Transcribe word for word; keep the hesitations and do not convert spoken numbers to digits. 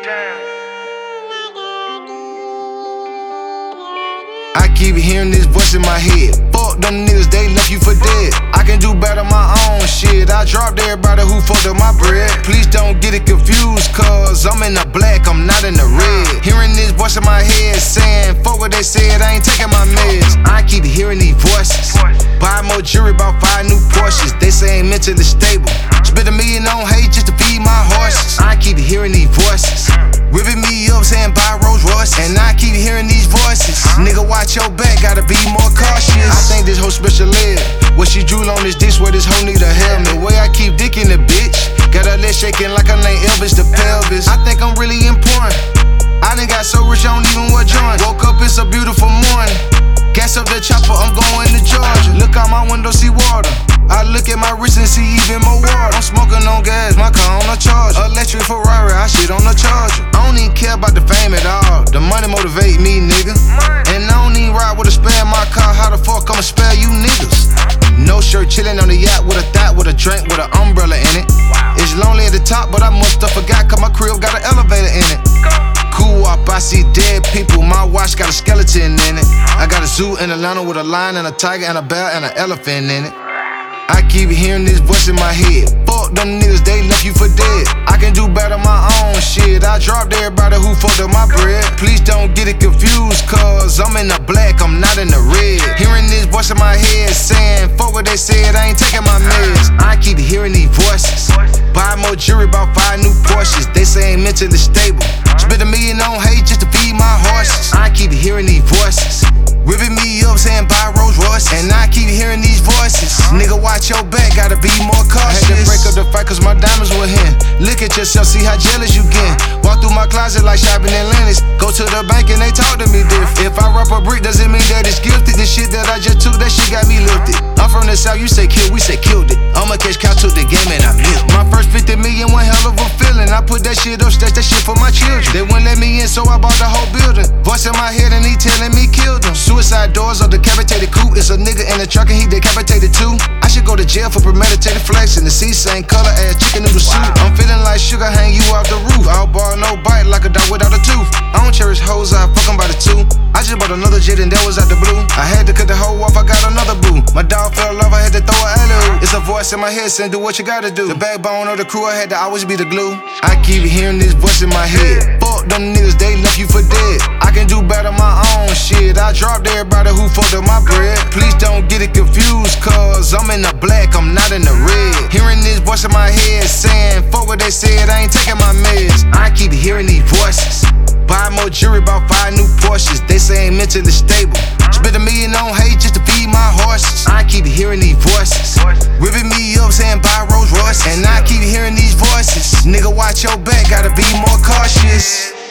I keep hearing this voice in my head. Fuck them niggas, they left you for dead. I can do better my own shit. I dropped everybody who fucked up my bread. Please don't get it confused, cause I'm in the black, I'm not in the red. Hearing this voice in my head saying, fuck what they said, I ain't taking my meds. I keep hearing these voices. Buy more jewelry, about five new Porsches. They say ain't mentally stable. Spend a million on hate just to feed my horses. I keep hearing these voices. Ripping me up saying buy Rolls Royce. And I keep hearing these voices. Nigga, watch your back, gotta be more cautious. I think this whole special ed. What she drool on this dish, where this hoe need a helmet. Way I keep dicking the bitch. Got her leg shaking like her name Elvis the pelvis. I think I'm really important. I done got so rich I don't even wear joint. Woke up, it's a beautiful morning. Gas up the chopper, I'm going to Georgia. Look out my window, see water. I look at my wrist and see even more water. I'm smoking on gas, my car on a charger. Electric Ferrari, I shit on the charger. I don't even care about the fame at all. The money motivate me, nigga. And I don't even ride with a spare in my car. How the fuck I'ma spare you niggas? No shirt, chillin' on the yacht with a thought, with a drink, with an umbrella in it. It's lonely at the top, but I must have forgot, cause my crib got an elevator in it. Cool up, I see dead people, my watch got a skeleton in it. I got a zoo in Atlanta with a lion and a tiger and a bear and an elephant in it. I keep hearing this voice in my head. Fuck them niggas, they left you for dead. I can do better my own shit. I dropped everybody who fucked up my bread. Please don't get it confused, cause I'm in the black, I'm not in the red. Hearing this voice in my head saying, fuck what they said, I ain't taking my meds. I keep hearing these voices. Buy more jewelry, about five new Porsches. They say ain't mentally stable. Spend a million on hate just to feed my horses. I keep hearing these voices. Ripping me up saying buy Rolls Royce. And I keep hearing these voices. Nigga, watch your back, gotta be more cautious. I had to break up the fight cause my diamonds were here. Look at yourself, see how jealous you get. Walk through my closet like shopping in Atlantis. Go to the bank and they talk to me different. If I rap a brick, doesn't mean that it's gifted. The shit that I just took, that shit got me lifted. I'm from the south, you say kill, we say killed it. I'ma catch cow, took the game and I milked. My first fifty million, one hell of a feeling. I put that shit up, stash that shit for my children. They wouldn't let me in, so I bought the whole building. Voice in my head and he telling me kill them. Suicide doors or decapitated coupe. It's a nigga in the truck and he decapitated too. I should go to jail for premeditated flexing. The seat same color as chicken noodle soup. I'm feeling like sugar, hang you off the roof. I'll bar no bite like a dog without a tooth. I don't cherish hoes, I fuck 'em by the two. I just bought another jet and that was out the blue. I had to cut the hoe off, I got another boo. My dog fell off, I had to throw a alley-oop. It's a voice in my head saying do what you gotta do. The backbone of the crew, I had to always be the glue. I keep hearing this voice in my head. Fuck them niggas, they left you for dead. I can do better my own shit. I dropped everybody who fucked up my bread. Please don't get it confused, cause I'm in the black, I'm not in the red. Hearing this voice in my head saying, fuck what they said, I ain't taking my meds. I keep hearing these voices. Buy more jewelry, about five new Porsches. They say ain't mentally stable. Spend a million on hate just to feed my horses. I keep hearing these voices. Ripping me up saying buy Rolls Royce. And I keep hearing these voices. Nigga, watch your back, gotta be more cautious.